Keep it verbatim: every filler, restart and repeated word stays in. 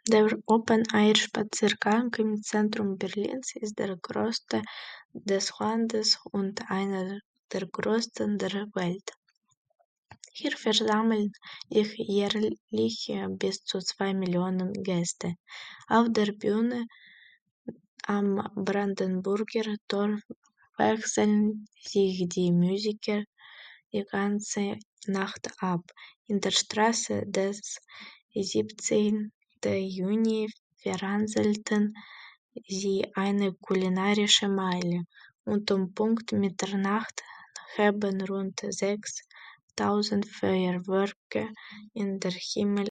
Der Open-Air-Spaziergang im Zentrum Berlins ist der größte des Landes und einer der größten der Welt. Hier versammeln sich jährlich bis zu zwei Millionen Gäste. Auf der Bühne am Brandenburger Tor wechseln sich die Musiker die ganze Nacht ab. In der Straße des siebzehnten Juni veranstalten sie eine kulinarische Meile, und um Punkt Mitternacht haben rund sechstausend Feuerwerke in den Himmel